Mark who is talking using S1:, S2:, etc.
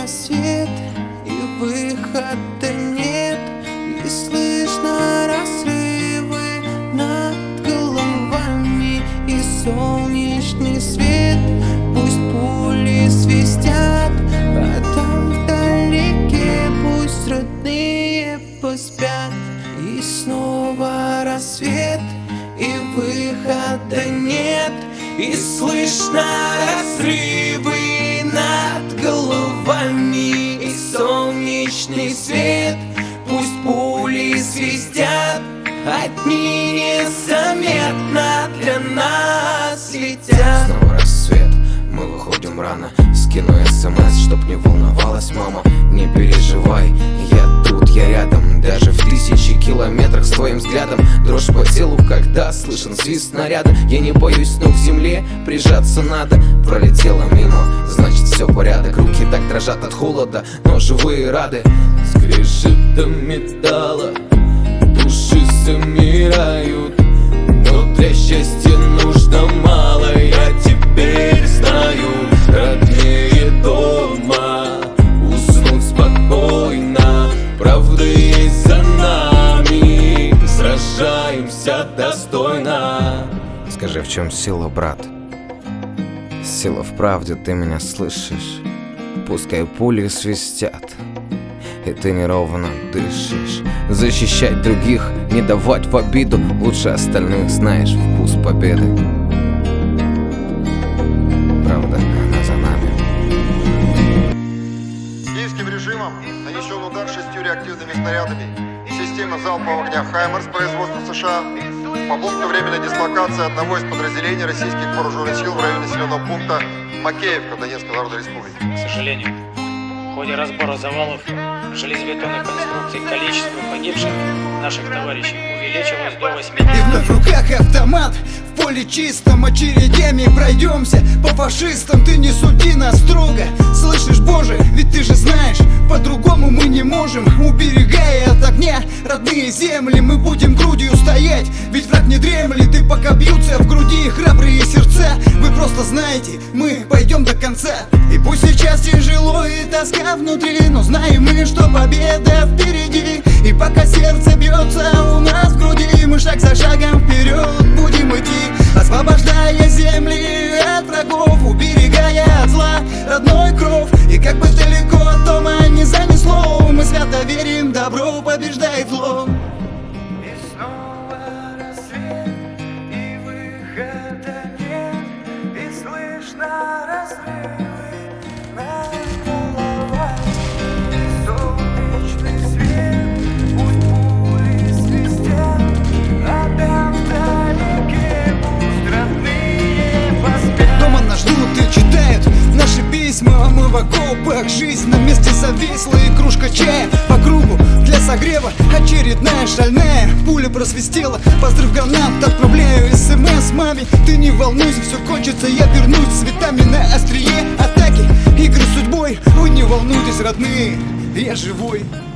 S1: рассвет, и выхода нет, и слышно разрывы над головами, и солнечный свет. Пусть пули свистят, а там вдалеке пусть родные поспят. И снова рассвет, и выхода нет, и слышно разрывы над головами, и солнечный свет. Пусть пули свистят, одни незаметно для нас летят.
S2: Снова рассвет, мы выходим рано. Скину СМС, чтоб не волновалась мама. Не переживай, я тут, я рядом. Даже в 1000 километрах с твоим взглядом. Дрожь по телу, когда слышен свист снаряда. Я не боюсь ног к земле, прижаться надо. Пролетела мимо, значит все порядок. Руки так дрожат от холода, но живые рады. Скрежетом металла души замирают, но для счастья нужно мало. Я теперь знаю, родные дома, уснуть спокойно. Правда есть за нами, сражаемся достойно. Скажи, в чем сила, брат? Сила в правде, ты меня слышишь? Пускай пули свистят, и ты неровно дышишь. Защищать других, не давать в обиду. Лучше остальных знаешь вкус победы. Правда, она за нами.
S3: Киевским режимом нанесен удар 6 реактивными снарядами системы залпового огня «Хаймерс» производства США по пункту временной дислокации одного из подразделений российских вооруженных сил в районе населенного пункта Макеевка Донецкой Народной Республики.
S4: К сожалению, в ходе разбора завалов железобетонных конструкций количество погибших наших товарищей увеличилось до 8.
S5: И вновь в руках автомат, в поле чистом очередями пройдемся. По фашистам ты не суди нас строго. Слышишь, Боже, ведь ты же знаешь, по-другому мы не можем. Уберегая от огня родные земли, мы будем грудью стоять. Ведь враг не дремлет, и пока бьются в груди храбрые сердца, вы просто знаете, мы пойдем до конца. И пусть сейчас тяжело и тоска внутри, но знаем мы, что победа впереди. И пока сердце бьется у нас в груди, мы шаг за шагом вперед будем идти, освобождая земли от врагов, уберегая от зла родной кров. И как бы далеко от дома не занесло, мы свято верим, добро побеждает зло.
S1: И снова рассвет, и выхода нет, и слышно разрывы над головами, и солнечный свет. Пусть пули свистят, а там вдалеке пусть родные поспят.
S5: Дома нас ждут и читают наши письма, а мы в окопах. Жизнь на месте зависла, и кружка чая по кругу для согрева. Очередная шальная пуля просвистела. Поздрав гранат, отправляю СМС маме. Ты не волнуйся, все кончится, я вернусь с цветами на острие атаки. Игры с судьбой, вы не волнуйтесь, родные, я живой.